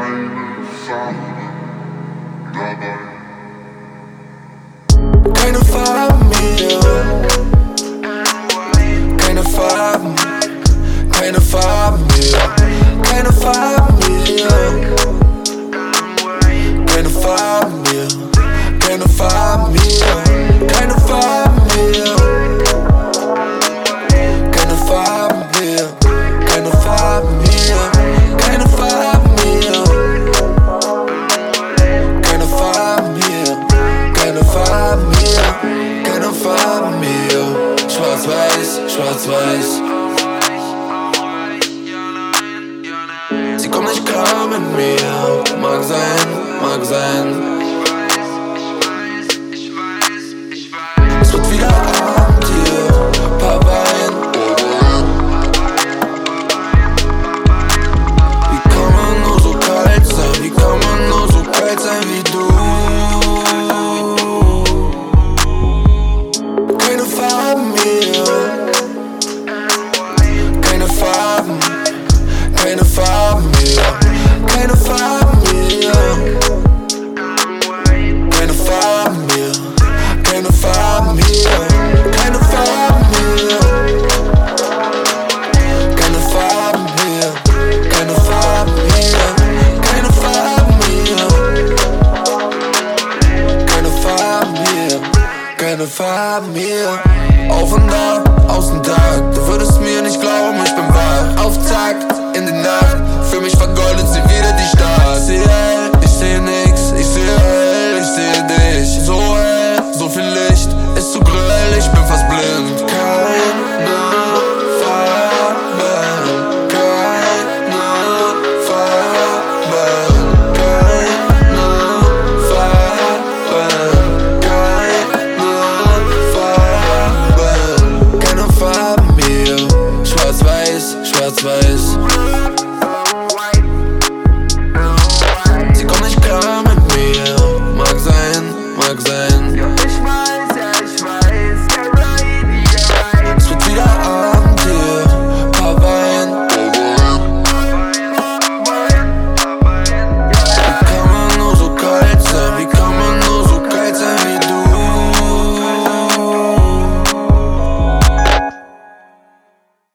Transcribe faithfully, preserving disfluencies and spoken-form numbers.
Keine Farben mehr, keine Farben, keine Farben mehr, keine Farben mehr, keine Farben mehr, keine Farben mehr, keine Farben mehr, keine Farben mehr, keine Farben mehr, keine Farben mehr, keine Farben mehr, keine Farben mehr, keine Farben mehr, schwarz-weiß, schwarz-weiß. Sie kommt nicht klar mit mir, mag sein, mag sein.